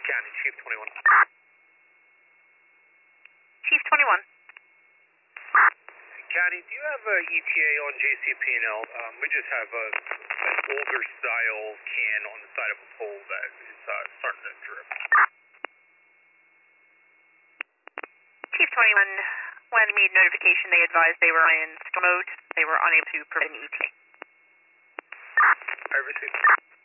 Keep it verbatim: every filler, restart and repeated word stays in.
County, Chief twenty-one. Chief twenty-one. County, do you have a E T A on J C P and L? Um, we just have a, an older style can on the side of a pole that is uh, starting to drip. Chief twenty-one, when I made notification, they advised they were in storm mode. They were unable to provide an E T A. I received.